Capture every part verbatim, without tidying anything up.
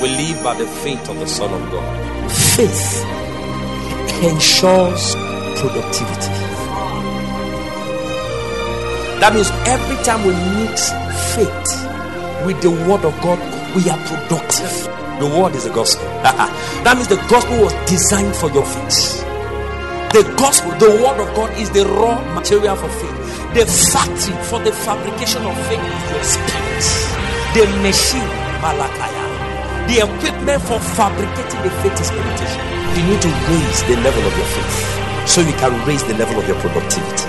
We live by the faith of the Son of God. Faith ensures productivity. That means every time we mix faith with the word of God, we are productive. The word is the gospel. That means the gospel was designed for your faith. The gospel, the word of God, is the raw material for faith. The factory for the fabrication of faith is your spirit. The machine, Malakaya. The equipment for fabricating the faith is meditation. You need to raise the level of your faith so you can raise the level of your productivity.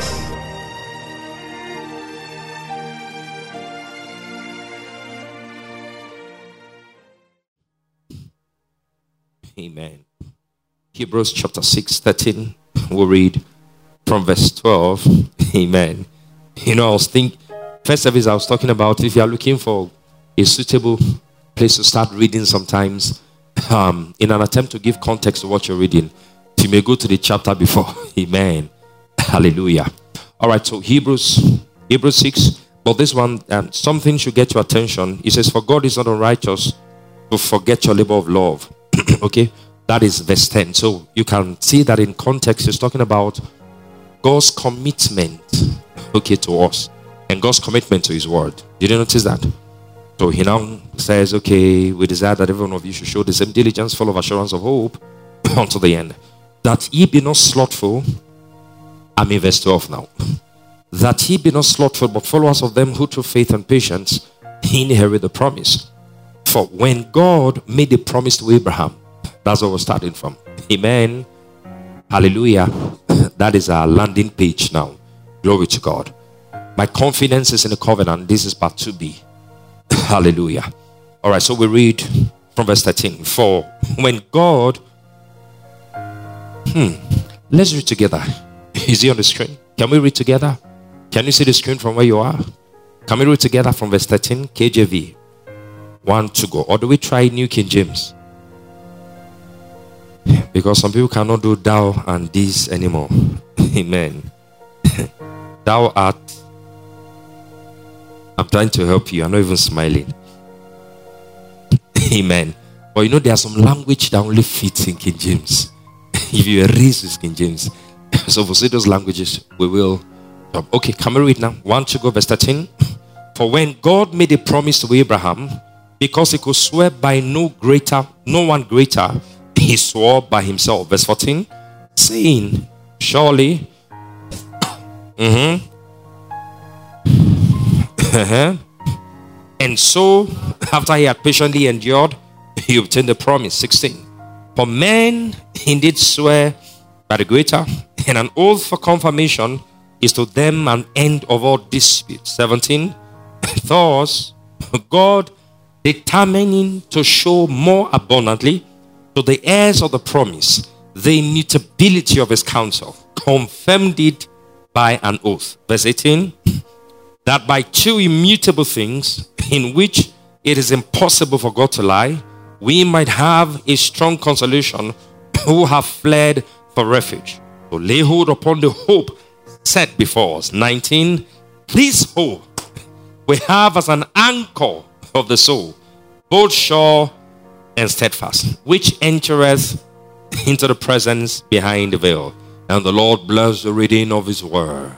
Amen. Hebrews chapter six, thirteen. We'll read from verse twelve. Amen. You know, I was thinking, first service I was talking about, if you are looking for a suitable place to start reading sometimes, um, in an attempt to give context to what you're reading, you may go to the chapter before. Amen. Hallelujah. All right, so Hebrews, Hebrews six, but this one, um, something should get your attention. It says, for God is not unrighteous to forget your labor of love. Okay, that is verse ten. So you can see that in context, it's talking about God's commitment, okay, to us, and God's commitment to his word. Did you notice that? So he now says, okay, we desire that every one of you should show the same diligence, full of assurance of hope, unto the end, that ye be not slothful. I'm in verse twelve now. That ye be not slothful, but followers of them who through faith and patience inherit the promise. For when God made the promise to Abraham, that's what we're starting from. Amen. Hallelujah. That is our landing page now. Glory to God. My confidence is in the covenant. This is part two B. Hallelujah. All right, so we read from verse thirteen. For when God... Hmm. Let's read together. Is he on the screen? Can we read together? Can you see the screen from where you are? Can we read together from verse thirteen? K J V. One to go. Or do we try New King James? Because some people cannot do thou and this anymore. Amen. Thou art. I'm trying to help you. I'm not even smiling. Amen. But you know, there are some language that only fits in King James. If you are raised with King James. So for say those languages, we will. Okay, can we read now? One to go, verse thirteen. For when God made a promise to Abraham, because he could swear by no greater, no one greater, he swore by himself. Verse fourteen, saying, surely, mm-hmm, and so, after he had patiently endured, he obtained the promise. sixteen, for men indeed swear by the greater, and an oath for confirmation is to them an end of all dispute. seventeen, thus, God, determining to show more abundantly to the heirs of the promise the immutability of his counsel, confirmed it by an oath. Verse eighteen, that by two immutable things in which it is impossible for God to lie, we might have a strong consolation who have fled for refuge. So lay hold upon the hope set before us. nineteen, this hope we have as an anchor of the soul, both sure and steadfast, which entereth into the presence behind the veil. And the Lord bless the reading of his word.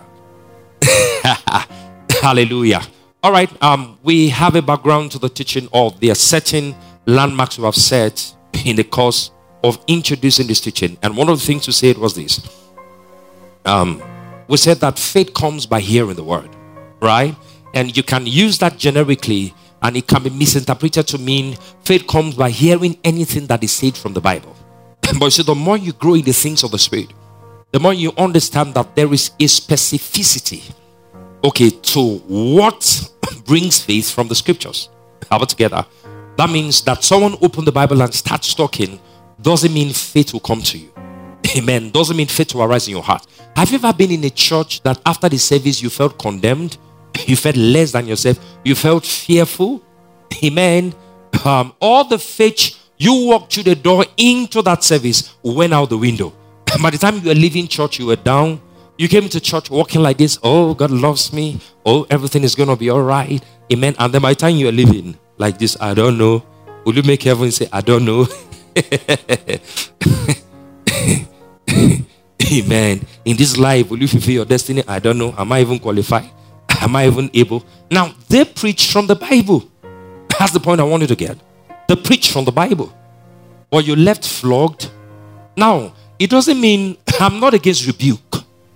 Hallelujah. All right, um, we have a background to the teaching of the certain landmarks we have set in the course of introducing this teaching. And one of the things we said was this. Um, we said that faith comes by hearing the word, right? And you can use that generically, and it can be misinterpreted to mean faith comes by hearing anything that is said from the Bible. But you see, the more you grow in the things of the Spirit, the more you understand that there is a specificity, okay, to what brings faith from the scriptures. How about together? That means that someone open the Bible and starts talking doesn't mean faith will come to you. Amen. Doesn't mean faith will arise in your heart. Have you ever been in a church that after the service you felt condemned? You felt less than yourself? You felt fearful? Amen. Um, all the faith you walked through the door into that service went out the window. By the time you were leaving church, you were down. You came to church walking like this. Oh, God loves me. Oh, everything is going to be all right. Amen. And then by the time you were leaving like this, I don't know Will you make heaven say, I don't know? Amen. In this life, will you fulfill your destiny? I don't know. Am I even qualified? Am I even able? Now, they preach from the Bible. That's the point I want you to get. They preach from the Bible. Or you left flogged. Now, it doesn't mean I'm not against rebuke.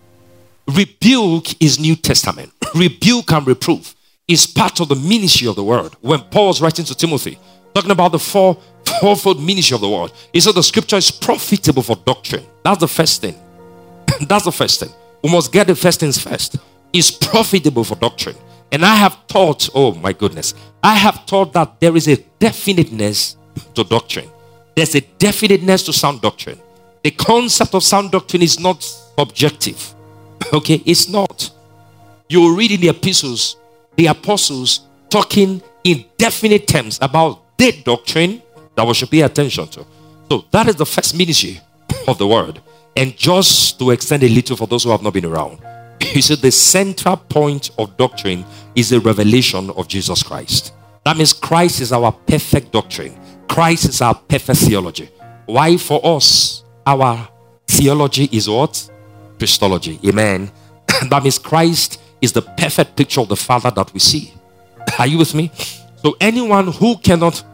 Rebuke is New Testament. Rebuke and reproof is part of the ministry of the word. When Paul was writing to Timothy, talking about the four fourfold ministry of the word, he said the scripture is profitable for doctrine. That's the first thing. That's the first thing. We must get the first things first. It's profitable for doctrine. And I have taught, oh my goodness, I have taught that there is a definiteness to doctrine. There's a definiteness to sound doctrine. The concept of sound doctrine is not subjective. Okay, it's not. You will read in the epistles, the apostles talking in definite terms about their doctrine that we should pay attention to. So that is the first ministry of the word. And just to extend a little for those who have not been around, you see, the central point of doctrine is the revelation of Jesus Christ. That means Christ is our perfect doctrine. Christ is our perfect theology. Why? For us, our theology is what? Christology. Amen. That means Christ is the perfect picture of the Father that we see. Are you with me? So anyone who cannot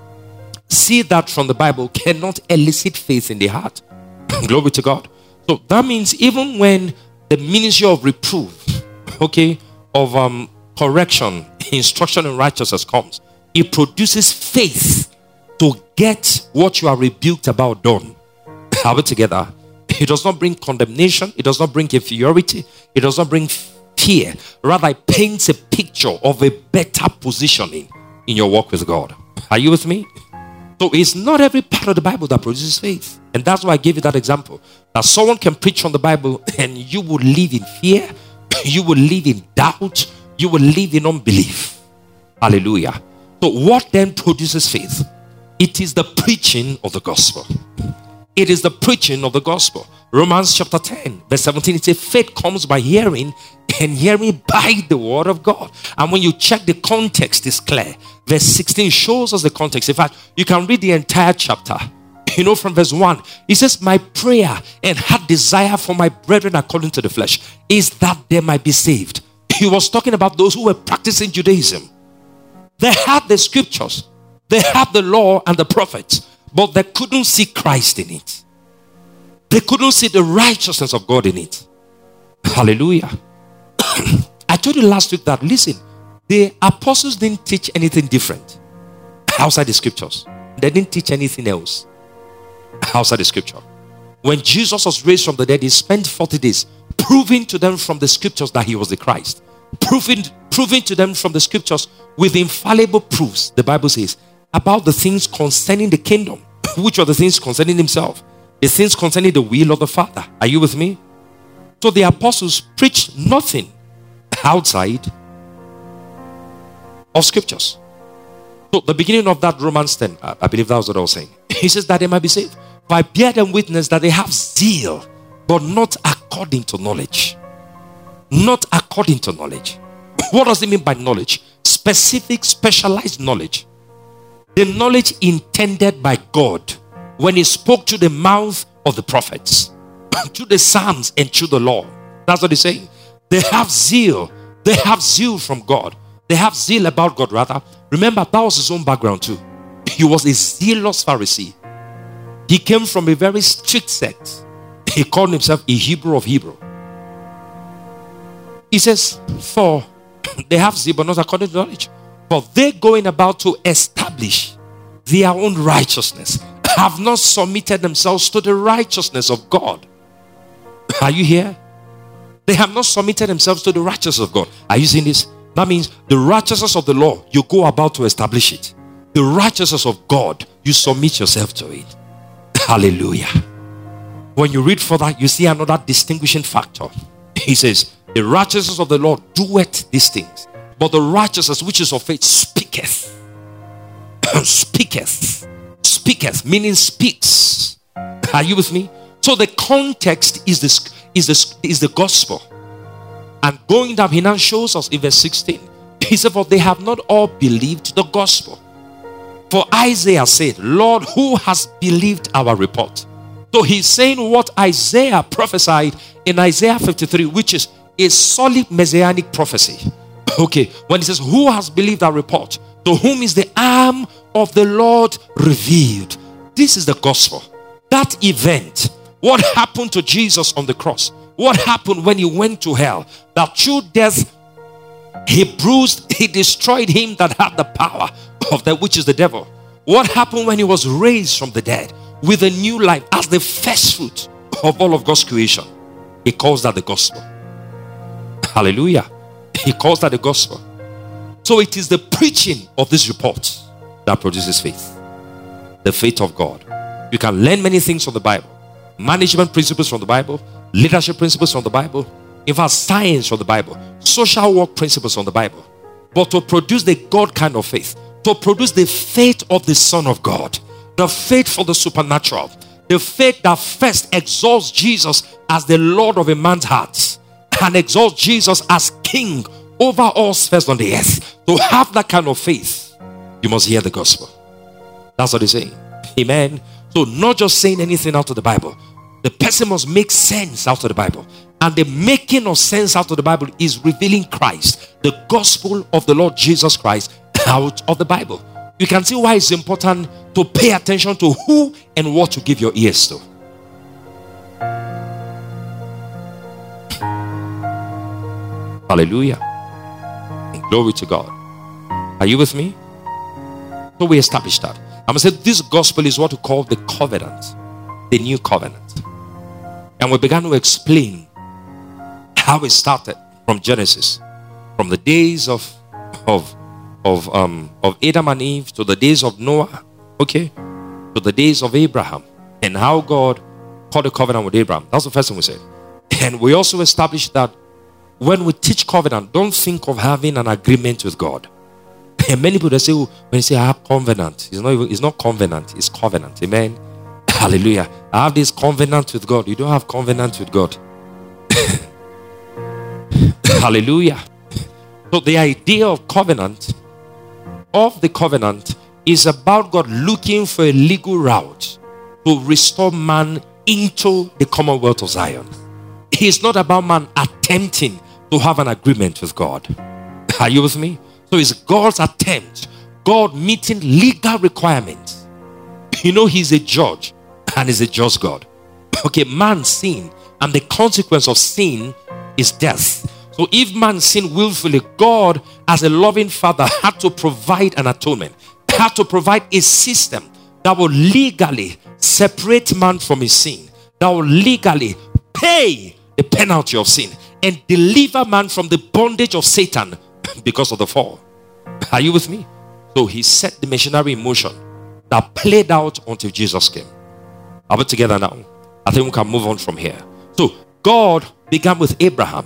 see that from the Bible cannot elicit faith in the heart. Glory to God. So that means even when the ministry of reproof, okay, of um, correction, instruction in righteousness comes, it produces faith to get what you are rebuked about done. Are we together? It does not bring condemnation. It does not bring inferiority. It does not bring fear. Rather, it paints a picture of a better positioning in your walk with God. Are you with me? So it's not every part of the Bible that produces faith. And that's why I gave you that example. That someone can preach from the Bible and you will live in fear. You will live in doubt. You will live in unbelief. Hallelujah. So what then produces faith? It is the preaching of the gospel. It is the preaching of the gospel. Romans chapter ten, verse seventeen, it says, faith comes by hearing, and hearing by the word of God. And when you check the context, it's clear. Verse sixteen shows us the context. In fact, you can read the entire chapter. You know, from verse one, it says, my prayer and heart desire for my brethren according to the flesh is that they might be saved. He was talking about those who were practicing Judaism. They had the scriptures. They had the law and the prophets. But they couldn't see Christ in it. They couldn't see the righteousness of God in it. Hallelujah. I told you last week that, listen, the apostles didn't teach anything different outside the scriptures. They didn't teach anything else outside the scripture. When Jesus was raised from the dead, he spent forty days proving to them from the scriptures that he was the Christ. Proving, proving to them from the scriptures with infallible proofs, the Bible says, about the things concerning the kingdom. Which are the things concerning himself? The things concerning the will of the Father. Are you with me? So the apostles preached nothing outside of scriptures. So the beginning of that Romans ten, I believe that was what I was saying. He says that they might be saved. For I bear them witness that they have zeal, but not according to knowledge. Not according to knowledge. What does it mean by knowledge? Specific, specialized knowledge. The knowledge intended by God when he spoke to the mouth of the prophets, to the Psalms and to the law. That's what he's saying. They have zeal. They have zeal from God. They have zeal about God, rather. Remember, that was his own background too. He was a zealous Pharisee. He came from a very strict sect. He called himself a Hebrew of Hebrew. He says, for they have zeal, but not according to knowledge. But they going about to establish their own righteousness, have not submitted themselves to the righteousness of God. Are you here? They have not submitted themselves to the righteousness of God. Are you seeing this? That means the righteousness of the law, you go about to establish it. The righteousness of God, you submit yourself to it. Hallelujah. When you read further, you see another distinguishing factor. He says, the righteousness of the Lord doeth these things, but the righteousness which is of faith speaketh. speaketh. Speaketh, meaning speaks. Are you with me? So the context is this is this is the gospel. And going down, he now shows us in verse sixteen. He said, for they have not all believed the gospel. For Isaiah said, Lord, who has believed our report? So he's saying what Isaiah prophesied in Isaiah fifty-three, which is a solid messianic prophecy. Okay, when he says, who has believed our report? To whom is the arm of the Lord revealed? This is the gospel. That event, what happened to Jesus on the cross? What happened when he went to hell? That through death, he bruised, he destroyed him that had the power of that, which is the devil. What happened when he was raised from the dead with a new life as the first fruit of all of God's creation? He calls that the gospel. Hallelujah. He calls that the gospel. So it is the preaching of this report that produces faith. The faith of God. You can learn many things from the Bible. Management principles from the Bible. Leadership principles from the Bible. In fact, science from the Bible. Social work principles from the Bible. But to produce the God kind of faith, to produce the faith of the Son of God, the faith for the supernatural, the faith that first exalts Jesus as the Lord of a man's heart and exalts Jesus as King over all spheres on the earth. To have that kind of faith, you must hear the gospel. That's what he's saying. Amen. So not just saying anything out of the Bible. The person must make sense out of the Bible. And the making of sense out of the Bible is revealing Christ, the gospel of the Lord Jesus Christ, out of the Bible. You can see why it's important to pay attention to who and what to give your ears to. Hallelujah. And glory to God. Are you with me? So we established that. I'm going to say this gospel is what we call the covenant, the new covenant. And we began to explain how it started from Genesis, from the days of of of um of Adam and Eve to the days of Noah, okay, to the days of Abraham, and how God called a covenant with Abraham. That's the first thing we said. And we also established that when we teach covenant, don't think of having an agreement with God. And many people, they say, oh, when you say I have covenant, it's not even, it's not covenant, it's covenant. Amen. Hallelujah. I have this covenant with God. You don't have covenant with God. Hallelujah. So the idea of covenant, of the covenant, is about God looking for a legal route to restore man into the commonwealth of Zion. It's not about man attempting to have an agreement with God. Are you with me? So it's God's attempt, God meeting legal requirements. You know, he's a judge and he's a just God. Okay, man sin, and the consequence of sin is death. So if man sinned willfully, God, as a loving father, had to provide an atonement, had to provide a system that will legally separate man from his sin, that will legally pay the penalty of sin and deliver man from the bondage of Satan because of the fall. Are you with me? So he set the machinery in motion that played out until Jesus came. Are we together now? I think we can move on from here. So God began with Abraham.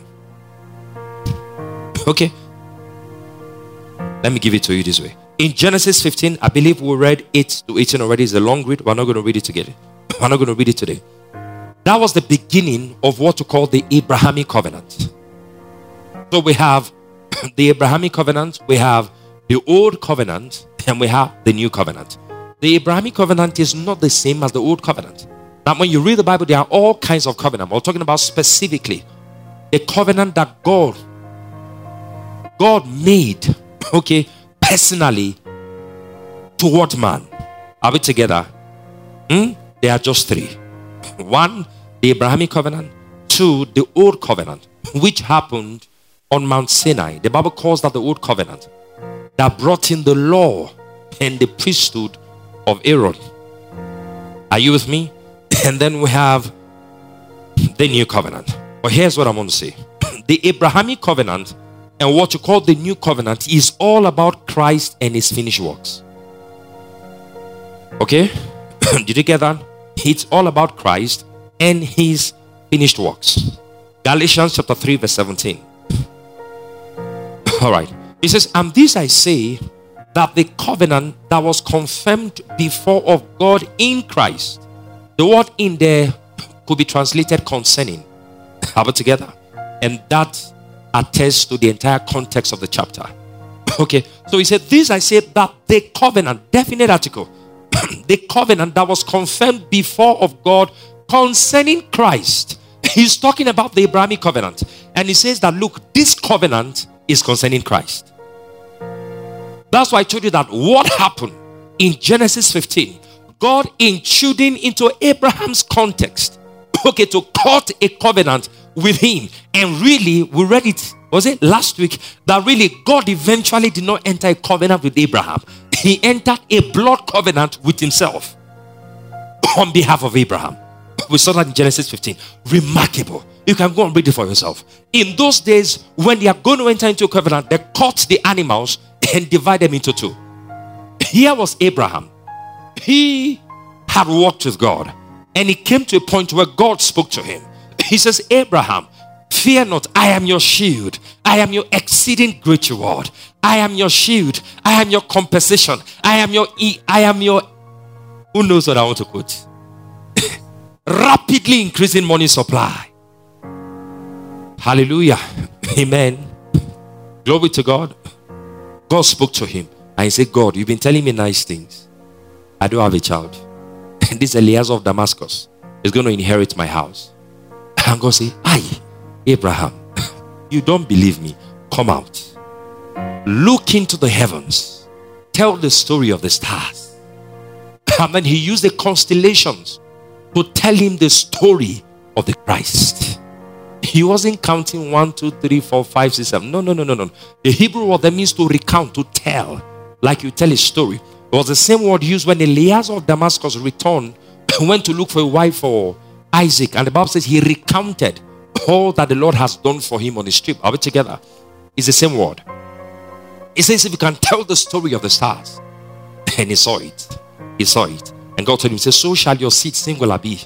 Okay, let me give it to you this way. In Genesis fifteen, I believe we read eight to eighteen already. It's a long read. We're not going to read it together. We're not going to read it today. That was the beginning of what we call the Abrahamic covenant. So we have the Abrahamic covenant, we have the old covenant, and we have the new covenant. The Abrahamic covenant is not the same as the old covenant. Now, when you read the Bible, there are all kinds of covenants. We're talking about specifically the covenant that God God made, okay, personally toward man. Are we together? Hmm? There are just three. One, the Abrahamic covenant. Two, the old covenant, which happened on Mount Sinai. The Bible calls that the old covenant, that brought in the law and the priesthood of Aaron. Are you with me? And then we have the new covenant. But here's what I want to say. The Abrahamic covenant and what you call the new covenant is all about Christ and his finished works. Okay? Did you get that? It's all about Christ and his finished works. Galatians chapter three verse seventeen. All right. It says, and this I say, that the covenant that was confirmed before of God in Christ. The word in there could be translated concerning. Have it together. And that attests to the entire context of the chapter. Okay, so he said, this I say that the covenant, definite article, the covenant that was confirmed before of God concerning Christ. He's talking about the Abrahamic covenant. And he says that, look, this covenant is concerning Christ. That's why I told you that what happened in Genesis fifteen, God intruding into Abraham's context, okay, to cut a covenant with him. And really, we read it, was it last week, that really God eventually did not enter a covenant with Abraham. He entered a blood covenant with himself on behalf of Abraham. We saw that in Genesis fifteen. Remarkable. You can go and read it for yourself. In those days, when they are going to enter into a covenant, they cut the animals and divide them into two. Here was Abraham. He had walked with God, and he came to a point where God spoke to him. He says, Abraham, fear not, I am your shield. I am your exceeding great reward. I am your shield. I am your compensation. I am your, I am your, who knows what I want to quote? Rapidly increasing money supply. Hallelujah. Amen. Glory to God. God spoke to him and he said, God, you've been telling me nice things. I don't have a child. And this Eliezer of Damascus is going to inherit my house. And God said, aye, Abraham, you don't believe me. Come out. Look into the heavens. Tell the story of the stars. And then he used the constellations to tell him the story of the Christ. He wasn't counting one, two, three, four, five, six, seven. No, no, no, no, no. The Hebrew word that means to recount, to tell, like you tell a story. It was the same word used when Eliezer of Damascus returned, went to look for a wife for Isaac, and the Bible says he recounted all that the Lord has done for him on his trip. Are we together? It's the same word. It says if you can tell the story of the stars, and he saw it. He saw it. And God told him, he said, so shall your seed singular be.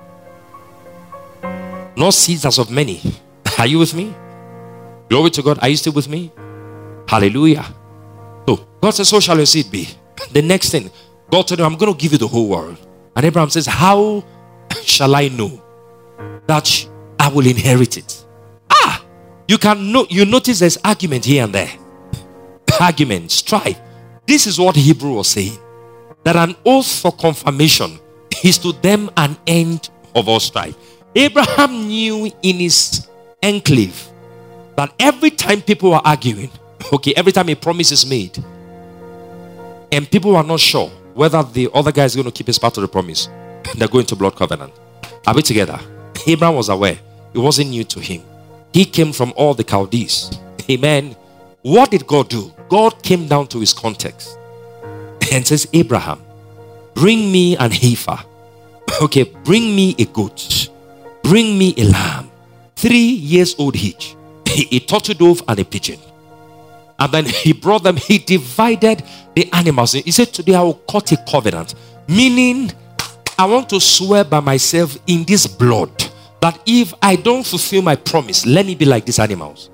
Not seeds as of many. Are you with me? Glory to God. Are you still with me? Hallelujah. So God says, so shall your seed be. The next thing, God told him, I'm going to give you the whole world. And Abraham says, how shall I know that I will inherit it? Ah, you can know, you notice there's argument here and there. Argument, strife. This is what Hebrew was saying. That an oath for confirmation is to them an end of all strife. Abraham knew in his enclave that every time people were arguing, okay, every time a promise is made, and people were not sure whether the other guy is going to keep his part of the promise, they're going to blood covenant. Are we together? Abraham was aware. It wasn't new to him. He came from all the Chaldees. Amen. What did God do? God came down to his context and says, Abraham, bring me an heifer. Okay, bring me a goat. Bring me a lamb. Three years old each. A turtle dove and a pigeon. And then he brought them. He divided the animals. He said, today I will cut a covenant. Meaning, I want to swear by myself in this blood that if I don't fulfill my promise, let me be like these animals.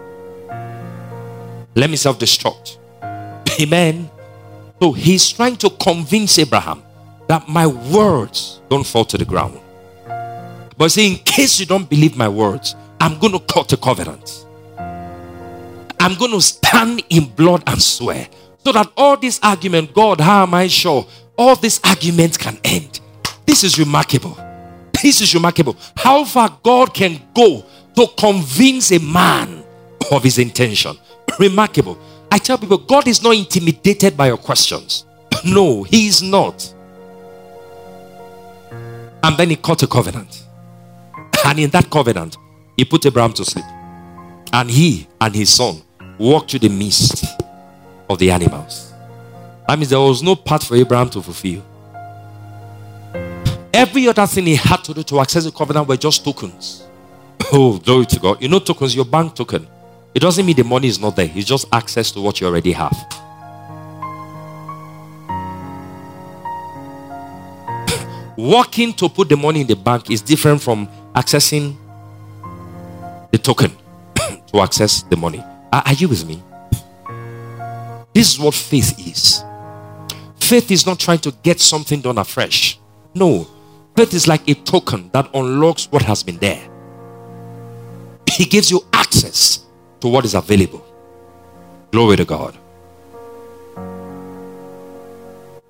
Let me self-destruct. Amen. So he's trying to convince Abraham that my words don't fall to the ground. But see, in case you don't believe my words, I'm going to cut a covenant. I'm going to stand in blood and swear. So that all this argument, God, how am I sure? All these arguments can end. This is remarkable. This is remarkable. How far God can go to convince a man of his intention. Remarkable. I tell people, God is not intimidated by your questions. No, he is not. And then he cut a covenant. And in that covenant, he put Abraham to sleep. And he and his son walked through the midst of the animals. That means there was no part for Abraham to fulfill. Every other thing he had to do to access the covenant were just tokens. Oh, glory to God. You know tokens, your bank token. It doesn't mean the money is not there. It's just access to what you already have. Working to put the money in the bank is different from accessing the token to access the money. Are, are you with me? This is what faith is. Faith is not trying to get something done afresh. No. Faith is like a token that unlocks what has been there. He gives you access to what is available. Glory to God.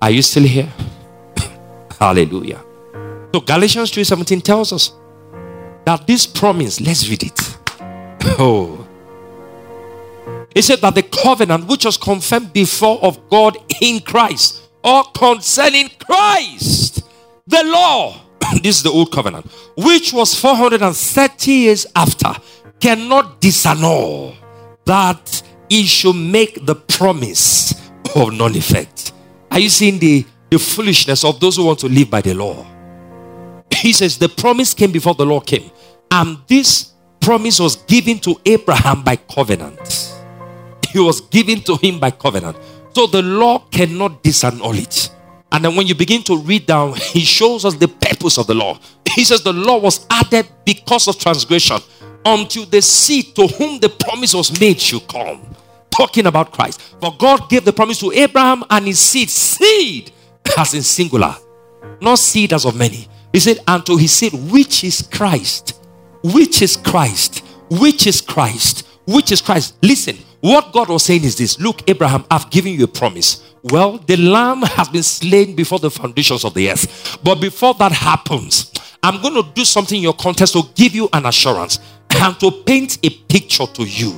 Are you still here? Hallelujah. So Galatians three seventeen tells us that this promise, let's read it. Oh. It said that the covenant which was confirmed before of God in Christ, or concerning Christ, the law, this is the old covenant, which was four hundred thirty years after, cannot disannul that he should make the promise of none effect. Are you seeing the, the foolishness of those who want to live by the law? He says the promise came before the law came, and this promise was given to Abraham by covenant. It was given to him by covenant. So the law cannot disannul it. And then when you begin to read down, he shows us the purpose of the law. He says the law was added because of transgression, until the seed to whom the promise was made should come. Talking about Christ. For God gave the promise to Abraham and his seed. Seed as in singular, not seed as of many. He said, and to his seed, which is Christ. Which is Christ. Which is Christ. Which is Christ. Listen, what God was saying is this. Look, Abraham, I've given you a promise. Well, the lamb has been slain before the foundations of the earth. But before that happens, I'm going to do something in your context to give you an assurance and to paint a picture to you.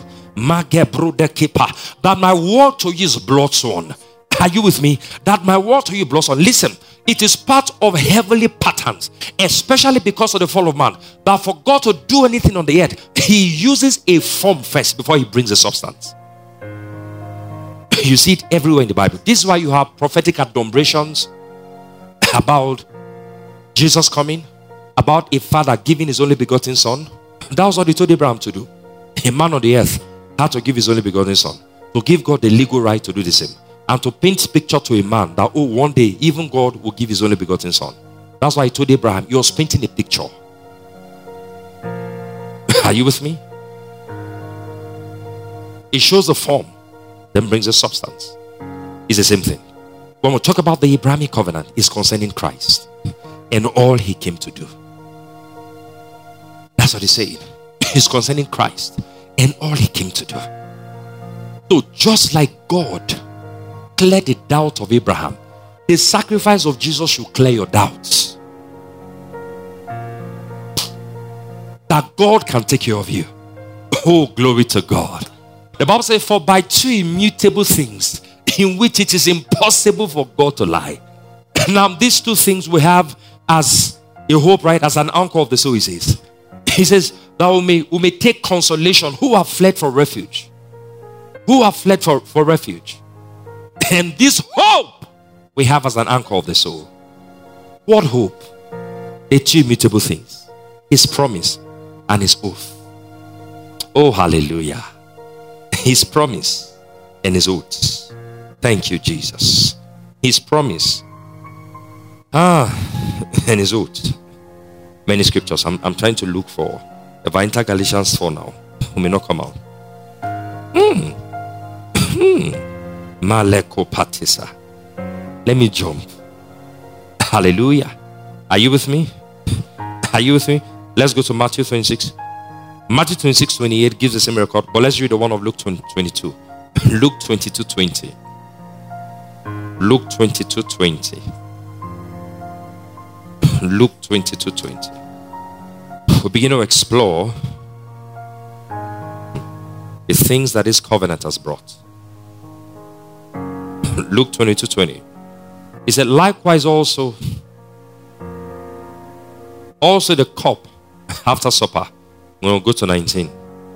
That my word to you is blood sworn. Are you with me? That my word to you blood sworn. Listen, it is part of heavenly patterns, especially because of the fall of man, that for God to do anything on the earth, he uses a form first before he brings a substance. You see it everywhere in the Bible. This is why you have prophetic adumbrations about Jesus coming, about a father giving his only begotten son. That was what he told Abraham to do. A man on the earth had to give his only begotten son, to give God the legal right to do the same, and to paint picture to a man that, oh, one day even God will give his only begotten son. That's why he told Abraham, he was painting a picture. Are you with me? It shows the form, then brings the substance. It's the same thing. When we talk about the Abrahamic covenant, it's concerning Christ and all he came to do. That's what he's saying. It's concerning Christ and all he came to do. So just like God cleared the doubt of Abraham, the sacrifice of Jesus should clear your doubts. That God can take care of you. Oh, glory to God. The Bible says, for by two immutable things in which it is impossible for God to lie. Now, these two things we have as a hope, right? As an anchor of the soul, he says. He says that we may, we may take consolation who have fled for refuge. Who have fled for, for refuge. And this hope we have as an anchor of the soul. What hope? The two immutable things. His promise and his oath. Oh, hallelujah. His promise and his oath. Thank you, Jesus. His promise. Ah, and his oath. Many scriptures. I'm, I'm trying to look for. If I enter Galatians four now, it may not come out. Hmm. Hmm. Maleko patisa. Let me jump. Hallelujah. Are you with me? Are you with me? Let's go to Matthew twenty-six. Matthew twenty-six twenty-eight gives the same record, but let's read the one of Luke twenty-two. Luke twenty-two twenty. Luke twenty-two twenty. Luke twenty-two twenty. We begin to explore the things that this covenant has brought. Luke twenty-two twenty. He said, likewise also, also the cup after supper. We'll go to nineteen.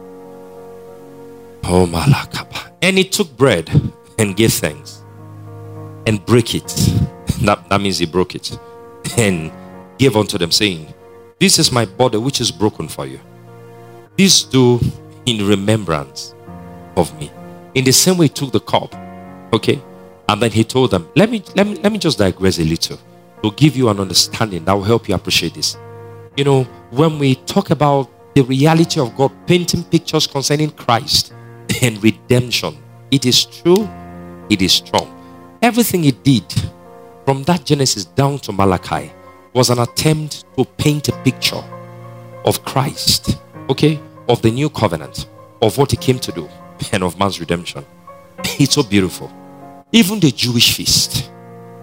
Oh, malakapa. And he took bread and gave thanks and break it. That, that means he broke it and gave unto them, saying, this is my body which is broken for you. This do in remembrance of me. In the same way he took the cup. Okay. And then he told them, let me, let me, let me just digress a little to give you an understanding that will help you appreciate this. You know, when we talk about the reality of God painting pictures concerning Christ and redemption, it is true, it is strong. Everything he did from that Genesis down to Malachi was an attempt to paint a picture of Christ, okay, of the new covenant, of what he came to do, and of man's redemption. It's so beautiful. Even the Jewish feast,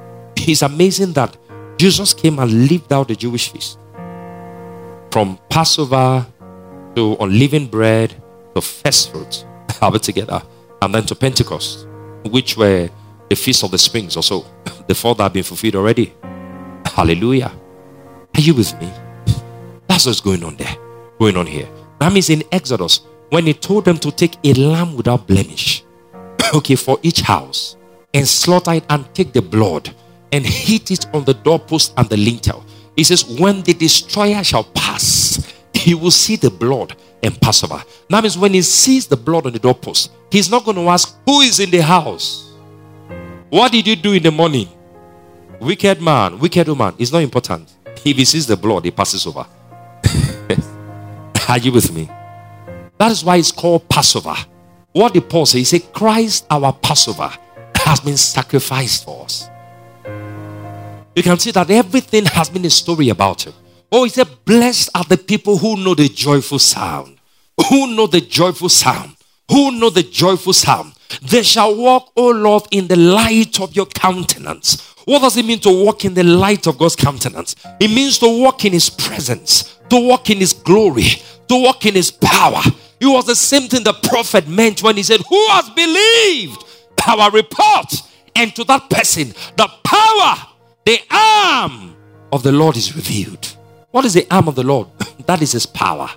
It's amazing that Jesus came and lived out the Jewish feast. From Passover to unleavened bread to first fruits, have it together, and then to Pentecost, which were the feast of the springs or so. The four that have been fulfilled already. Hallelujah. Are you with me? That's what's going on there. Going on here. That means in Exodus, when he told them to take a lamb without blemish, okay, for each house, and slaughter it and take the blood and heat it on the doorpost and the lintel. He says, when the destroyer shall pass, he will see the blood and pass over. That means when he sees the blood on the doorpost, he's not going to ask, who is in the house? What did you do in the morning? Wicked man, wicked woman. It's not important. If he sees the blood, he passes over. Are you with me? That is why it's called Passover. What did Paul say? He said, Christ our Passover has been sacrificed for us. You can see that everything has been a story about him. Oh, he said, blessed are the people who know the joyful sound. Who know the joyful sound. Who know the joyful sound. They shall walk, O Lord, in the light of your countenance. What does it mean to walk in the light of God's countenance? It means to walk in his presence, to walk in his glory, to walk in his power. It was the same thing the prophet meant when he said, who has believed our report? And to that person, the power, the arm of the Lord is revealed. What is the arm of the Lord? That is his power.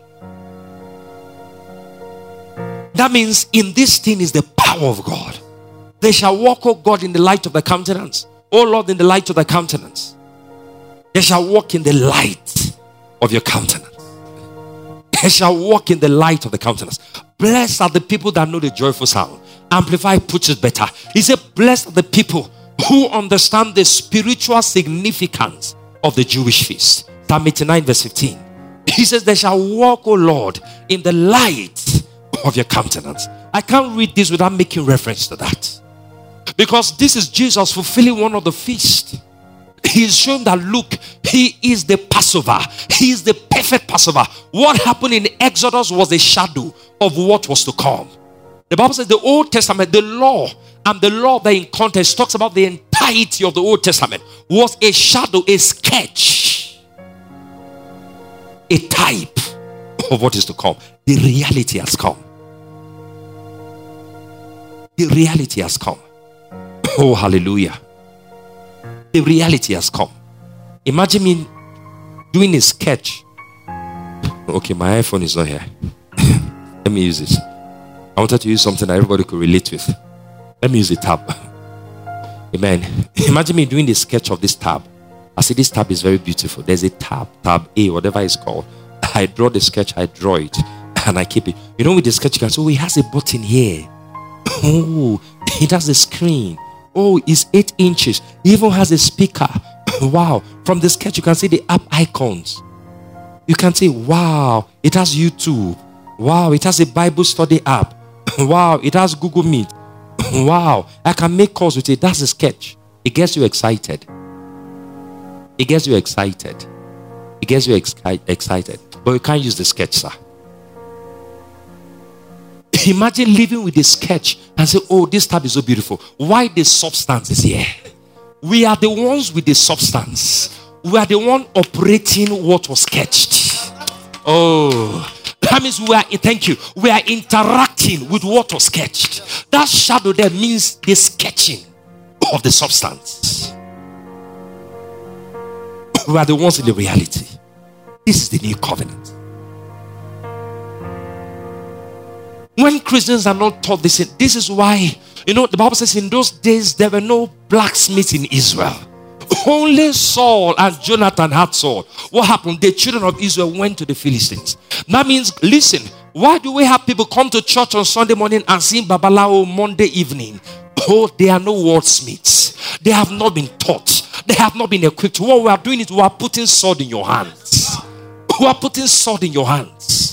That means in this thing is the power of God. They shall walk, O God, in the light of the countenance. O Lord, in the light of the countenance. They shall walk in the light of your countenance. They shall walk in the light of the countenance. Blessed are the people that know the joyful sound. Amplify puts it better. He said, blessed are the people who understand the spiritual significance of the Jewish feast. Psalm eighty-nine verse fifteen. He says, they shall walk, O Lord, in the light of your countenance. I can't read this without making reference to that. Because this is Jesus fulfilling one of the feasts. He is showing that, look, he is the Passover. He is the perfect Passover. What happened in Exodus was a shadow of what was to come. The Bible says the Old Testament, the law, and the law that in context talks about the entirety of the Old Testament, was a shadow, a sketch, a type of what is to come. The reality has come. The reality has come. Oh, hallelujah. The reality has come. Imagine me doing a sketch. Okay, my iPhone is not here. Let me use this. I wanted to use something that everybody could relate with. Let me use a tab. Amen. Imagine me doing the sketch of this tab. I say this tab is very beautiful. There's a tab, tab A, whatever it's called. I draw the sketch, I draw it, and I keep it. You know, with the sketch, you can say, oh, it has a button here. Oh, it has a screen. Oh, it's eight inches. It even has a speaker. Wow. From the sketch, you can see the app icons. You can say, wow, it has YouTube. Wow, it has a Bible study app. Wow, it has Google Meet. Wow, I can make calls with it. That's a sketch. It gets you excited. It gets you excited. It gets you ex- excited. But you can't use the sketch, sir. Imagine living with a sketch and say, oh, this tab is so beautiful. Why the substance is here? We are the ones with the substance. We are the one operating what was sketched. Oh, that means we are, thank you, we are interacting with what was sketched. That shadow there means the sketching of the substance. We are the ones in the reality. This is the new covenant. When Christians are not taught this, this is why, you know, the Bible says in those days there were no blacksmiths in Israel. Only Saul and Jonathan had sword. What happened? The children of Israel went to the Philistines. That means, listen, why do we have people come to church on Sunday morning and sing Babalao Monday evening? Oh, they are no wordsmiths. They have not been taught. They have not been equipped. What we are doing is we are putting sword in your hands. We are putting sword in your hands.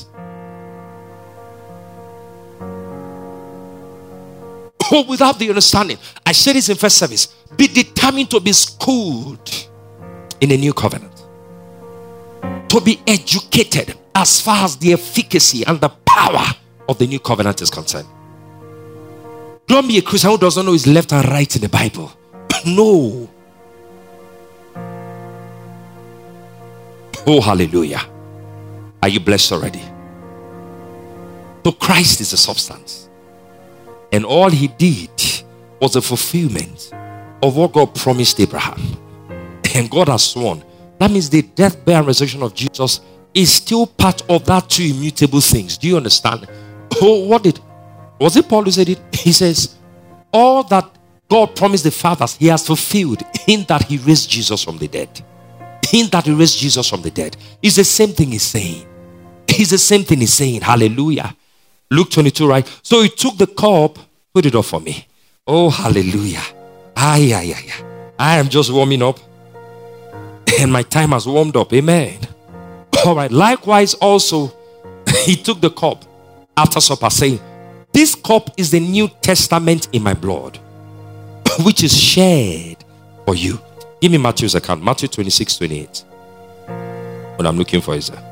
Oh, without the understanding. I said this in first service. Be determined to be schooled in a new covenant. To be educated as far as the efficacy and the power of the new covenant is concerned. Don't be a Christian who doesn't know his left and right in the Bible. No. Oh, hallelujah. Are you blessed already? So Christ is the substance. And all he did was a fulfillment of what God promised Abraham. And God has sworn. That means the death, burial, and resurrection of Jesus is still part of that two immutable things. Do you understand? Oh, what did, was it Paul who said it? He says, all that God promised the fathers, he has fulfilled in that he raised Jesus from the dead. In that he raised Jesus from the dead. It's the same thing he's saying. It's the same thing he's saying. Hallelujah. Luke twenty-two, right? So he took the cup, put it up for me. Oh, hallelujah. Ay, ay, ay, ay. I am just warming up. And my time has warmed up. Amen. All right. Likewise also, he took the cup after supper, saying, this cup is the New Testament in my blood, which is shed for you. Give me Matthew's account. Matthew twenty-six, twenty-eight. What I'm looking for is that.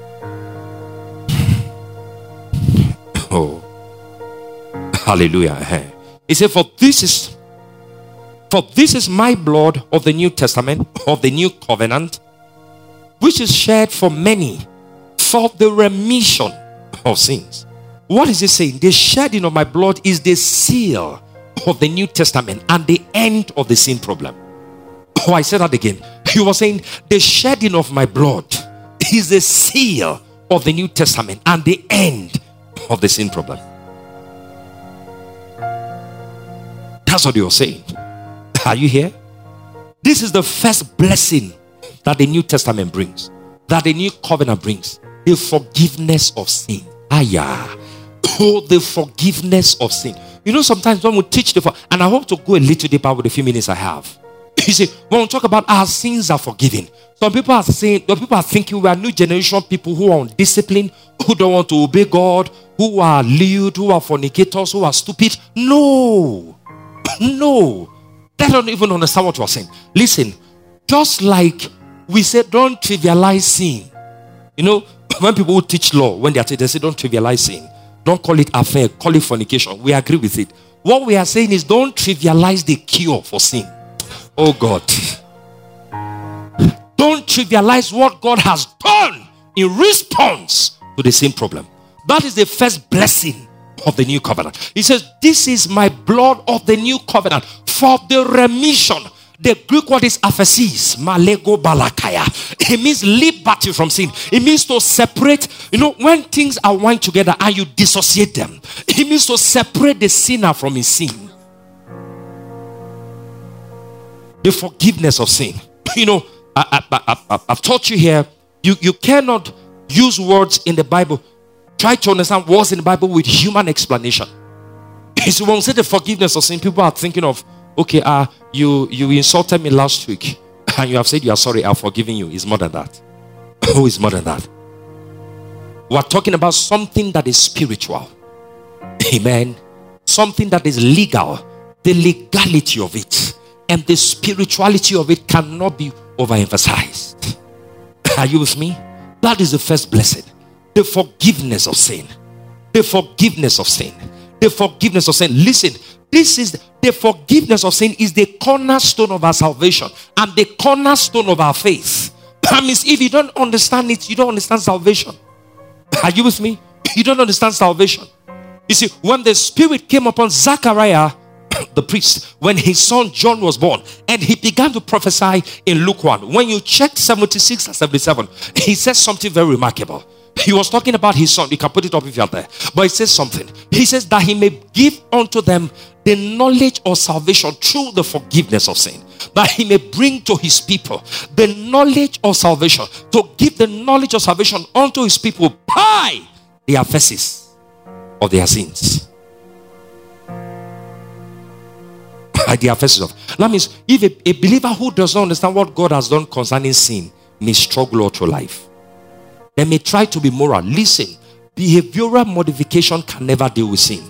Oh, hallelujah. He said, for this is for this is my blood of the New Testament, of the new covenant, which is shed for many for the remission of sins. What is he saying? The shedding of my blood is the seal of the New Testament and the end of the sin problem. Oh, I said that again. He was saying the shedding of my blood is the seal of the New Testament and the end of the sin problem. That's what he was saying. Are you here? This is the first blessing that the New Testament brings, that the new covenant brings. The forgiveness of sin. Aya. Oh, the forgiveness of sin. You know, sometimes when we teach the, and I hope to go a little deeper with the few minutes I have. You see, when we talk about our sins are forgiven, some people are saying, some people are thinking we are new generation people who are undisciplined, who don't want to obey God, who are lewd, who are fornicators, who are stupid. No, no, they don't even understand what we're saying. Listen, just like we say, don't trivialize sin. You know, when people who teach law, when they are they say, don't trivialize sin, don't call it affair, call it fornication. We agree with it. What we are saying is, don't trivialize the cure for sin. Oh God, don't trivialize what God has done in response to the same problem. That is the first blessing of the new covenant. He says, this is my blood of the new covenant for the remission. The Greek word is aphesis, malego balakaya. It means liberty from sin. It means to separate. You know, when things are wound together and you dissociate them, it means to separate the sinner from his sin. The forgiveness of sin. You know, I, I, I, I've taught you here, you, you cannot use words in the Bible. Try to understand words in the Bible with human explanation. So when we say the forgiveness of sin, people are thinking of, okay, uh, you, you insulted me last week and you have said you are sorry, I've forgiven you. It's more than that. Oh, it's more than that. We're talking about something that is spiritual. Amen. Something that is legal. The legality of it and the spirituality of it cannot be overemphasized. Are you with me? That is the first blessing. The forgiveness of sin. The forgiveness of sin. The forgiveness of sin. Listen, this is the forgiveness of sin is the cornerstone of our salvation and the cornerstone of our faith. That means if you don't understand it, you don't understand salvation. Are you with me? You don't understand salvation. You see, when the Spirit came upon Zachariah, the priest, when his son John was born, and he began to prophesy in Luke one. When you check seventy-six and seventy-seven, he says something very remarkable. He was talking about his son. You can put it up if you are there. But he says something. He says that he may give unto them the knowledge of salvation through the forgiveness of sin. That he may bring to his people the knowledge of salvation. To give the knowledge of salvation unto his people by the aphesis of their sins. By the aphesis of. That means if a, a believer who does not understand what God has done concerning sin may struggle all through life. They may try to be moral. Listen, behavioral modification can never deal with sin.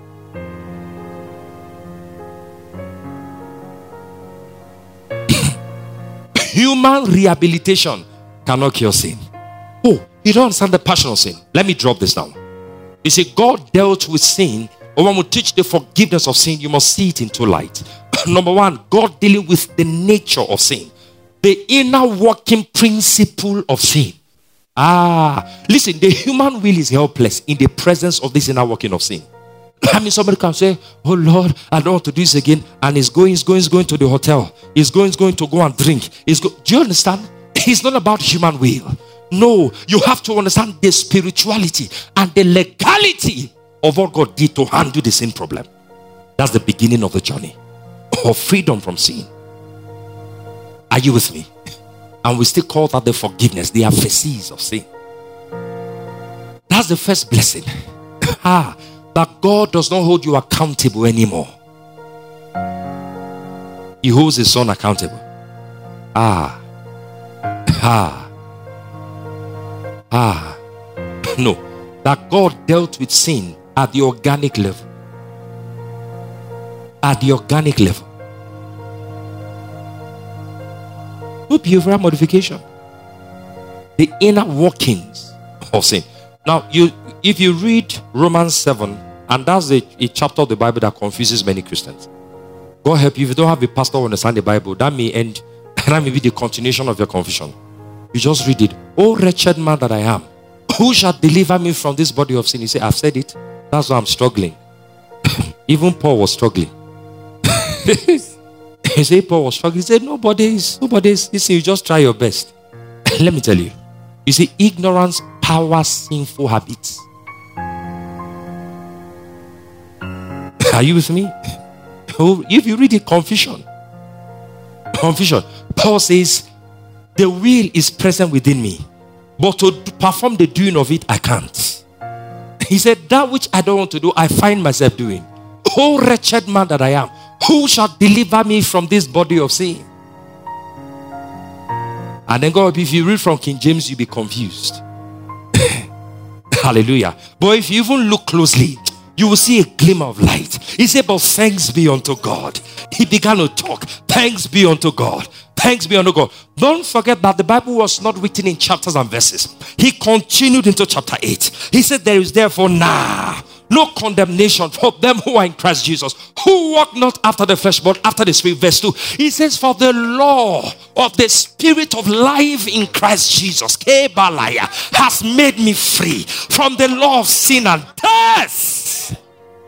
Human rehabilitation cannot cure sin. Oh, you don't understand the passion of sin. Let me drop this down. You see, God dealt with sin. Or when we teach the forgiveness of sin, you must see it in two lights. Number one, God dealing with the nature of sin. the inner working principle of sin. Ah, listen, the human will is helpless in the presence of this inner working of sin. I mean, somebody can say, oh Lord, I don't want to do this again. And he's going, he's going, he's going to the hotel. He's going, he's going to go and drink. He's go- do you understand? It's not about human will. No, you have to understand the spirituality and the legality of what God did to handle the sin problem. That's the beginning of the journey of freedom from sin. Are you with me? And we still call that the forgiveness, the aphesis of sin. That's the first blessing. Ah, that God does not hold you accountable anymore. He holds his son accountable. Ah. Ah. Ah. No. That God dealt with sin at the organic level. At the organic level. No behavioral modification. The inner workings of sin. Now, you if you read Romans seven, and that's a, a chapter of the Bible that confuses many Christians. God help you if you don't have a pastor who understand the Bible. That may end, that may be the continuation of your confusion. You just read it. Oh, wretched man that I am, who shall deliver me from this body of sin? You say, I've said it. That's why I'm struggling. Even Paul was struggling. He said Paul was struggling. He said, nobody is, nobody is. He said, you just try your best. Let me tell you. You see, ignorance powers sinful habits. Are you with me? If you read it, confusion. Confusion. Paul says, the will is present within me, but to perform the doing of it, I can't. He said, that which I don't want to do, I find myself doing. Oh, wretched man that I am, who shall deliver me from this body of sin? And then God, if you read from King James, you'll be confused. Hallelujah. But if you even look closely, you will see a glimmer of light. He said, but thanks be unto God. He began to talk. Thanks be unto God. Thanks be unto God. Don't forget that the Bible was not written in chapters and verses. He continued into chapter eight. He said, there is therefore now no condemnation for them who are in Christ Jesus, who walk not after the flesh, but after the Spirit. Verse two. He says, for the law of the Spirit of life in Christ Jesus has made me free from the law of sin and death.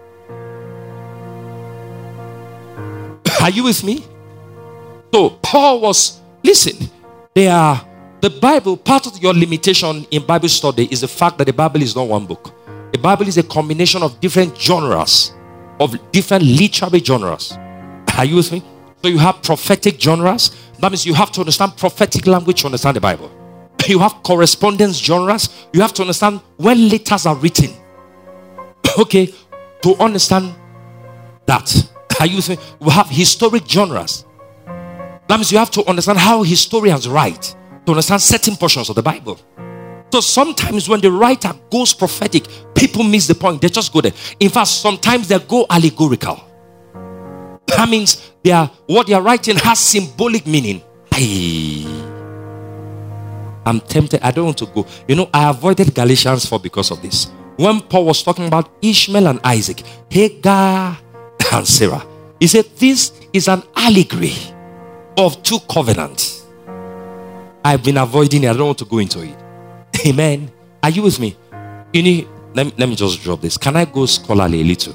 Are you with me? So Paul was, listen, they are, the Bible, part of your limitation in Bible study is the fact that the Bible is not one book. The Bible is a combination of different genres, of different literary genres. Are you with me? So you have prophetic genres. That means you have to understand prophetic language to understand the Bible. You have correspondence genres. You have to understand when letters are written. Okay, to understand that. Are you with me? We have historic genres. That means you have to understand how historians write to understand certain portions of the Bible. So sometimes when the writer goes prophetic, people miss the point. They just go there. In fact, sometimes they go allegorical. That means they are, what they are writing has symbolic meaning. Aye. I'm tempted. I don't want to go. You know, I avoided Galatians four because of this. When Paul was talking about Ishmael and Isaac, Hagar and Sarah, he said this is an allegory of two covenants. I've been avoiding it. I don't want to go into it. Amen. Are you with me? You need, let me, let me just drop this. Can I go scholarly a little?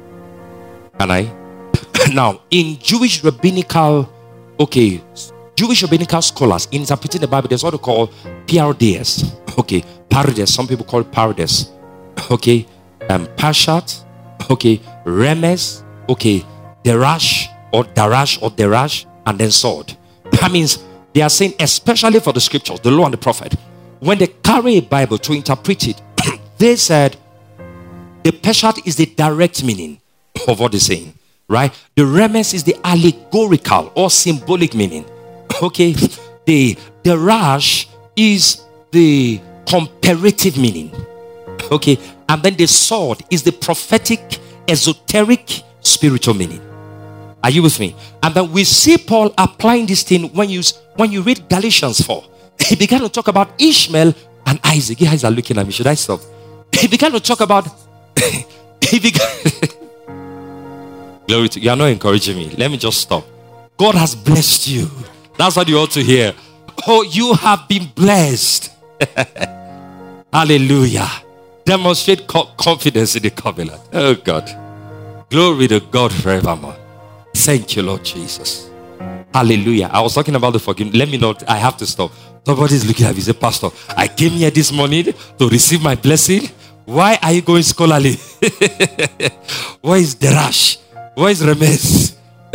Can I? Now, in Jewish rabbinical, okay, Jewish rabbinical scholars interpreting the Bible, there's what they call parades. Okay, parades. Some people call it parades. Okay, um, Parshat. Okay, Remes. Okay, Derash or Darash or Derash, and then sword. That means they are saying, especially for the scriptures, the law and the prophet, when they carry a Bible to interpret it, they said the Peshat is the direct meaning of what they're saying, right? The Remes is the allegorical or symbolic meaning. Okay, the the Rash is the comparative meaning. Okay, and then the sword is the prophetic, esoteric, spiritual meaning. Are you with me? And then we see Paul applying this thing when you when you read Galatians four. He began to talk about Ishmael and Isaac. You guys are looking at me. Should I stop? He began to talk about. he began. Glory to you. You are not encouraging me. Let me just stop. God has blessed you. That's what you ought to hear. Oh, you have been blessed. Hallelujah. Demonstrate co- confidence in the covenant. Oh God. Glory to God forevermore. Thank you, Lord Jesus. Hallelujah. I was talking about the forgiveness. Let me not, I have to stop. Somebody's looking at me. Say, Pastor, I came here this morning to receive my blessing. Why are you going scholarly? Where is Derash? Where is Remes?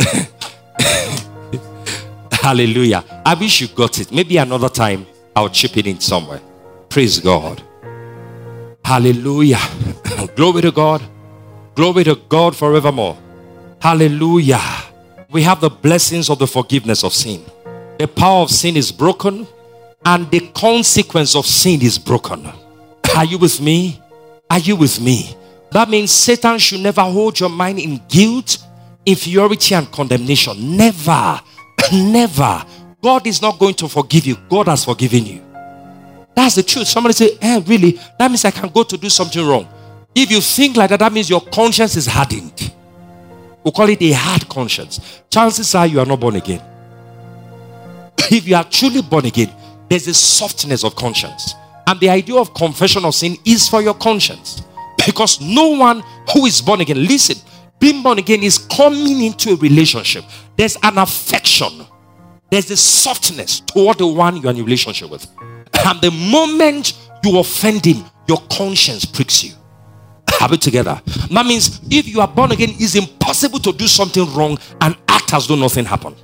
Hallelujah. I wish you got it. Maybe another time I'll chip it in somewhere. Praise God. Hallelujah. Glory to God. Glory to God forevermore. Hallelujah. We have the blessings of the forgiveness of sin. The power of sin is broken, and the consequence of sin is broken. Are you with me? Are you with me? That means Satan should never hold your mind in guilt, inferiority, and condemnation. Never. Never. God is not going to forgive you. God has forgiven you. That's the truth. Somebody say, eh, really? That means I can go to do something wrong. If you think like that, that means your conscience is hardened. We call it a hard conscience. Chances are you are not born again. If you are truly born again, there's a softness of conscience. And the idea of confession of sin is for your conscience. Because no one who is born again, listen, being born again is coming into a relationship. There's an affection. There's a softness toward the one you're in a relationship with. And the moment you offend him, your conscience pricks you. Have it together. That means if you are born again, it's impossible to do something wrong and act as though nothing happened.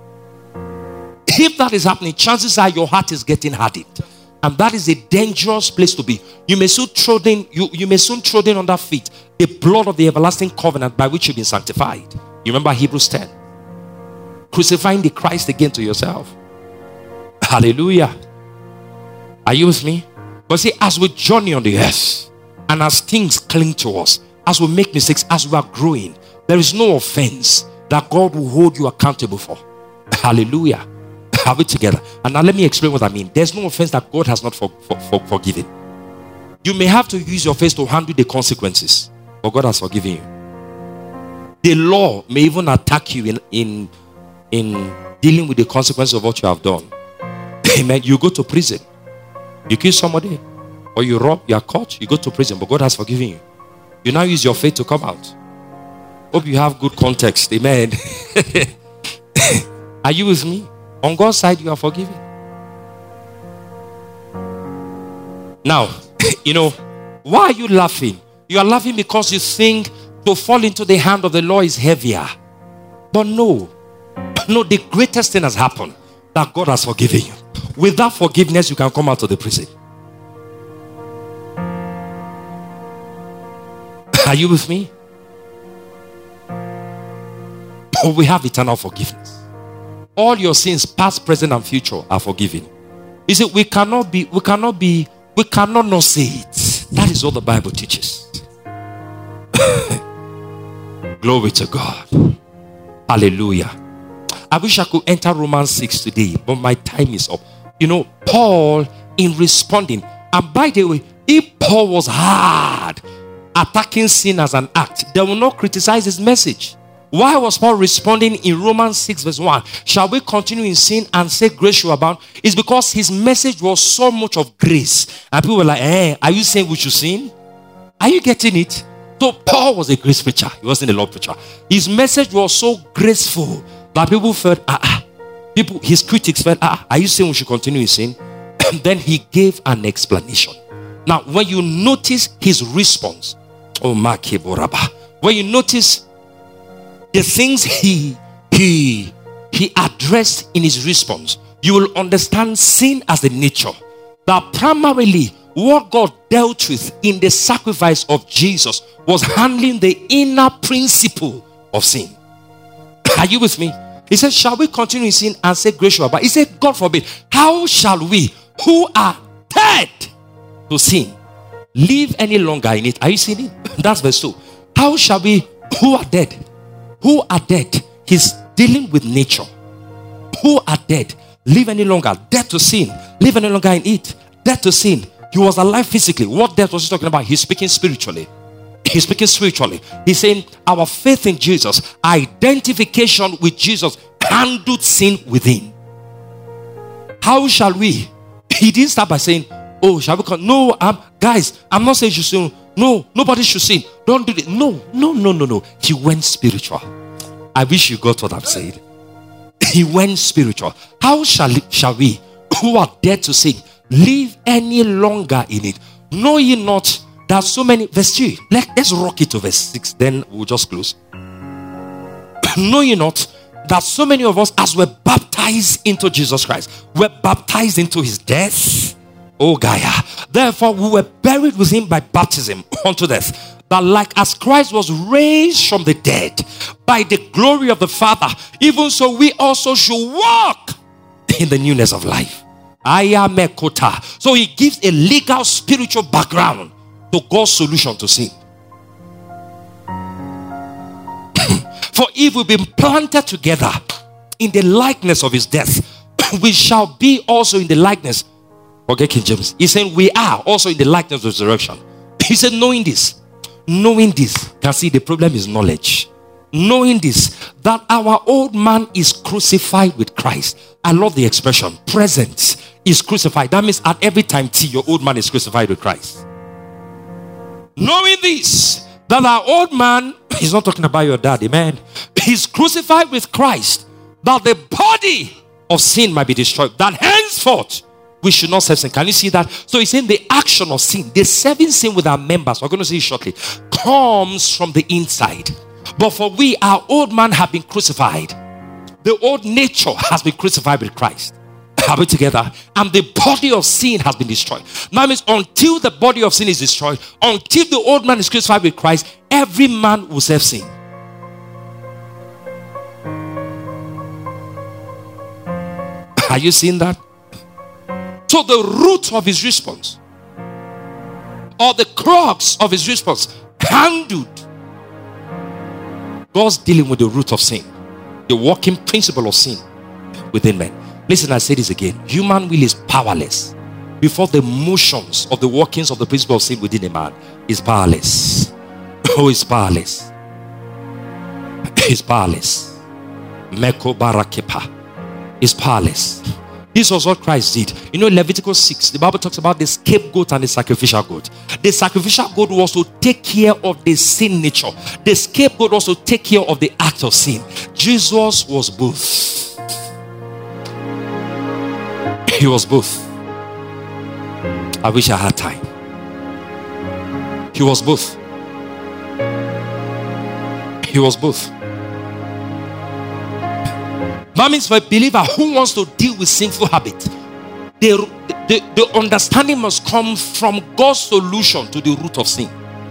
If that is happening, chances are your heart is getting hardened. And that is a dangerous place to be. You may soon trodden, you, you may soon trodden under feet the blood of the everlasting covenant by which you've been sanctified. You remember Hebrews ten. Crucifying the Christ again to yourself. Hallelujah. Are you with me? But see, as we journey on the earth, and as things cling to us, as we make mistakes, as we are growing, there is no offense that God will hold you accountable for. Hallelujah. Have it together. And now let me explain what I mean. There's no offense that God has not for, for, for, forgiven. You may have to use your face to handle the consequences, but God has forgiven you. The law may even attack you in, in, in dealing with the consequences of what you have done. Amen. You go to prison. You kill somebody, or you rob, you are caught, you go to prison, but God has forgiven you. You now use your faith to come out. Hope you have good context. Amen. Are you with me? On God's side, you are forgiven. Now, you know, why are you laughing? You are laughing because you think to fall into the hand of the law is heavier. But no. No, the greatest thing has happened, that God has forgiven you. Without forgiveness, you can come out of the prison. Are you with me? But we have eternal forgiveness. All your sins, past, present, and future, are forgiven. You see, we cannot be, we cannot be, we cannot not say it. That is what the Bible teaches. Glory to God. Hallelujah. I wish I could enter Romans six today, but my time is up. You know, Paul, in responding, and by the way, if Paul was hard attacking sin as an act, they will not criticize his message. Why was Paul responding in Romans six verse one? Shall we continue in sin and say grace shall abound? It's because his message was so much of grace. And people were like, eh, are you saying we should sin? Are you getting it? So Paul was a grace preacher. He wasn't a law preacher. His message was so graceful that people felt, ah, ah. People, his critics felt, ah, are you saying we should continue in sin? And then he gave an explanation. Now, when you notice his response, oh, Makiboraba, when you notice the things he he he addressed in his response, you will understand sin as a nature. That primarily what God dealt with in the sacrifice of Jesus was handling the inner principle of sin. Are you with me? He said, shall we continue in sin and say grace shall abound? He said, God forbid. How shall we, who are dead to sin, live any longer in it? Are you seeing it? That's verse two. How shall we, who are dead? Who are dead? He's dealing with nature. Who are dead, live any longer? Dead to sin, live any longer in it. Dead to sin. He was alive physically. What death was he talking about? He's speaking spiritually. He's speaking spiritually. He's saying our faith in Jesus, identification with Jesus, handled sin within. how shall we? He didn't start by saying, oh, shall we come? No, um, guys, I'm not saying you should sin. No, nobody should sin. Don't do it. No, no, no, no, no. He went spiritual. I wish you got what I'm saying. He went spiritual. How shall, shall we, who are dead to sin, live any longer in it? Know ye not that so many, verse three, let, let's rock it to verse six, then we'll just close. Know ye not that so many of us, as we're baptized into Jesus Christ, we're baptized into his death? Oh Gaia. Therefore we were buried with him by baptism unto death, that like as Christ was raised from the dead by the glory of the Father, even so we also should walk in the newness of life. Ayamekota. So he gives a legal spiritual background to God's solution to sin. For if we've been planted together in the likeness of his death, we shall be also in the likeness. Okay, King James. He's saying we are also in the likeness of resurrection. He said, knowing this, knowing this, can see the problem is knowledge. Knowing this, that our old man is crucified with Christ. I love the expression, present is crucified. That means at every time T, your old man is crucified with Christ. Knowing this, that our old man, he's not talking about your dad, amen. He's crucified with Christ, that the body of sin might be destroyed, that henceforth we should not serve sin. Can you see that? So he's saying the action of sin, the serving sin with our members, we're going to see it shortly, comes from the inside. But for we, our old man have been crucified. The old nature has been crucified with Christ. Are we together? And the body of sin has been destroyed. That means until the body of sin is destroyed, until the old man is crucified with Christ, every man will serve sin. Are you seeing that? So the root of his response, or the crux of his response, handled God's dealing with the root of sin, the working principle of sin within men. Listen, I say this again. Human will is powerless before the motions of the workings of the principle of sin within a man is powerless. Oh, it's powerless. It's powerless. Meko barakepa is powerless. This was what Christ did. You know, Leviticus six, the Bible talks about the scapegoat and the sacrificial goat. The sacrificial goat was to take care of the sin nature. The scapegoat was to take care of the act of sin. Jesus was both. He was both. I wish I had time. He was both. He was both. That means for a believer who wants to deal with sinful habit, the, the, the understanding must come from God's solution to the root of sin.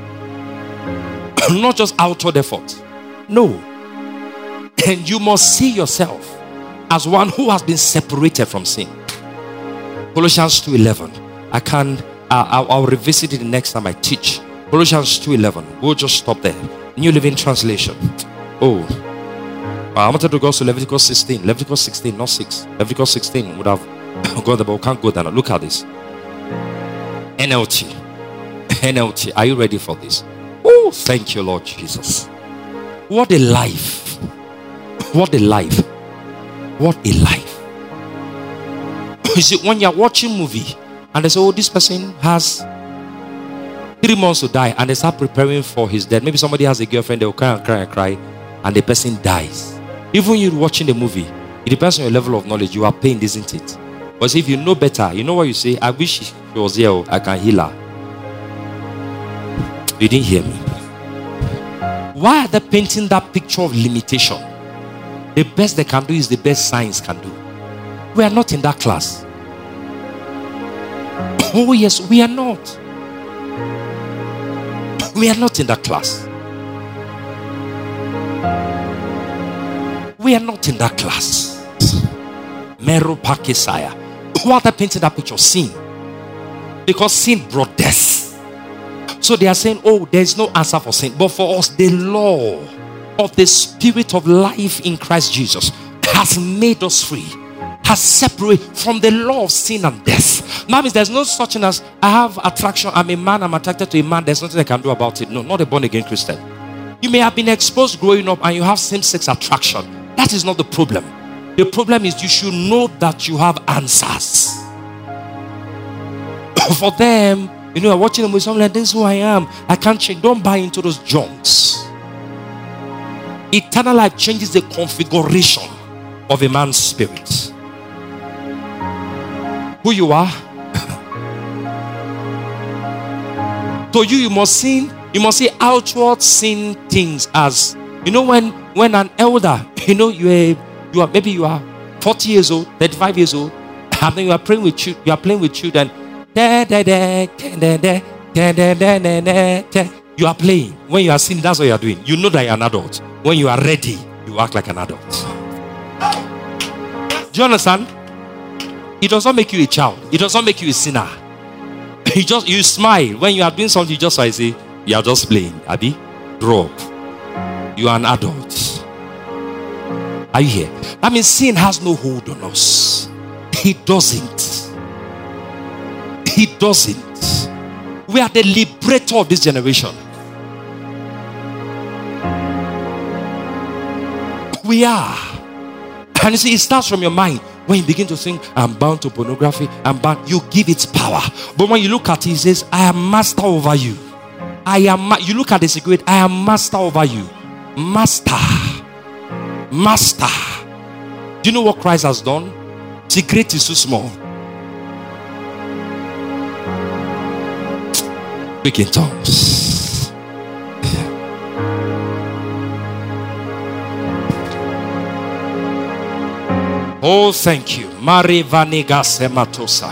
Not just outward effort. No. And you must see yourself as one who has been separated from sin. Colossians two eleven. I can, uh, I'll, I'll revisit it the next time I teach. Colossians two eleven. We'll just stop there. New Living Translation. Oh. I wanted to go to Leviticus sixteen. Leviticus sixteen, not six. Leviticus sixteen would have gone there, but we can't go there now. Look at this. N L T. N L T. Are you ready for this? Oh, thank you, Lord Jesus. What a life. What a life. What a life. You see, when you're watching a movie and they say, oh, this person has three months to die, and they start preparing for his death. Maybe somebody has a girlfriend, they'll cry and cry and cry, and the person dies. Even you watching the movie, it depends on your level of knowledge. You are pained, isn't it? But if you know better, you know what you say? I wish she was here, I can heal her. You didn't hear me. Why are they painting that picture of limitation? The best they can do is the best science can do. We are not in that class. Oh yes, we are not. We are not in that class. We are not in that class. Meru Pakisaya. What are they painting that picture? Sin. Because sin brought death. So they are saying, oh, there is no answer for sin. But for us, the law of the Spirit of life in Christ Jesus has made us free, has separated from the law of sin and death. Now means there's no such thing as I have attraction, I'm a man, I'm attracted to a man, there's nothing I can do about it. No, not a born again Christian. You may have been exposed growing up and you have same-sex attraction. That is not the problem. The problem is you should know that you have answers. For them, you know, watching them with something like, this is who I am. I can't change. Don't buy into those junks. Eternal life changes the configuration of a man's spirit. Who you are. To you, you must see, you must see outward seen things as, you know, when when an elder, you know, you are, you are maybe you are forty years old, thirty-five years old, and then you are playing with you, you are playing with children. You are playing. When you are seen, that's what you are doing. You know that you are an adult. When you are ready, you act like an adult. Do you understand? It does not make you a child. It does not make you a sinner. You just you smile when you are doing something. You just I say you are just playing. Abi, drop. You are an adult. Are you here? I mean, sin has no hold on us. It doesn't. It doesn't. We are the liberator of this generation. We are. And you see, it starts from your mind. When you begin to think, I'm bound to pornography, I'm bound, you give it power. But when you look at it, it says, I am master over you. I am, ma- you look at the cigarette, I am master over you. Master. Master. Do you know what Christ has done? Cigarette is too small. Speak in tongues. Oh, thank you. Mari vaniga sematosa.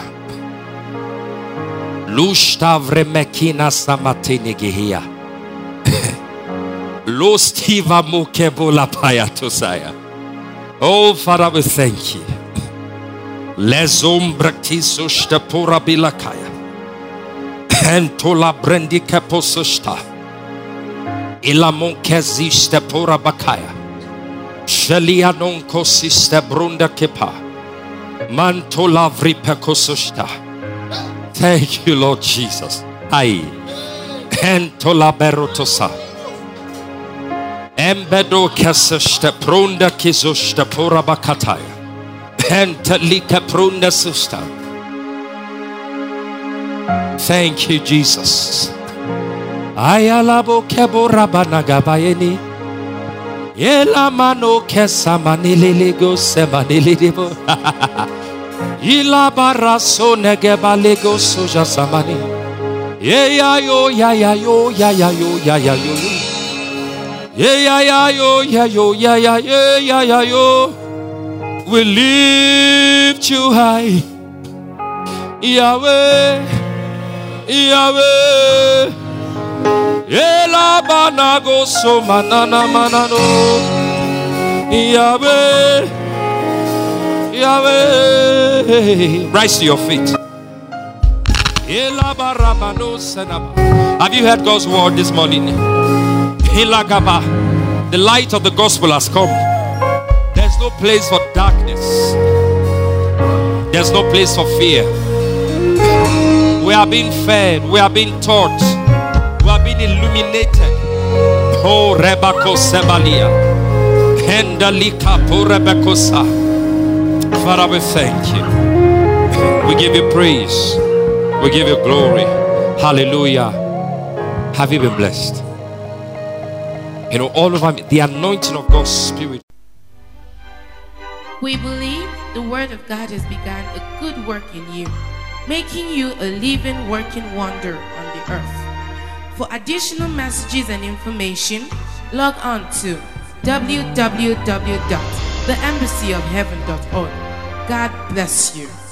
Lushta vremekina samatene gehia. Lostiva mukebola payatosaya. Oh, Father, we thank you. Lezom bractiso stapura bilakaya. Entola brendi kapososta. Ilamon kezista pura bakaya. Shelianon kosiste brunda kepa. Mantola vripekososta. Thank you, Lord Jesus. Ai. Entola berotosa. Embedo keseste brunda kizosta pura bakataya. Entelika brunda susta. Thank you, Jesus. Ayalabo kebora banagabayeni. Yela mano kesamani liligo semani lilibo. Ila baraso negebalego soja samani. Yeah yo ya ya yo ya ya yo ya ya yo. Yeah ya yo ya yo ya ya ya ya yo. We lift you high, Yahweh, Yahweh. Ela banago so manana manano. Yahweh, Yahweh. Rise to your feet. Ela baramano senaba. Have you heard God's word this morning? Hilagaba. The light of the gospel has come. There's no place for darkness. There's no place for fear. We are being fed. We are being taught. We are being illuminated. Oh, Rebako Sebalia. Hendalika Purebekosa. Father, we thank you. We give you praise. We give you glory. Hallelujah. Have you been blessed? You know, all over me, the anointing of God's Spirit. We believe the Word of God has begun a good work in you, making you a living, working wonder on the earth. For additional messages and information, log on to w w w dot the embassy of heaven dot org. God bless you.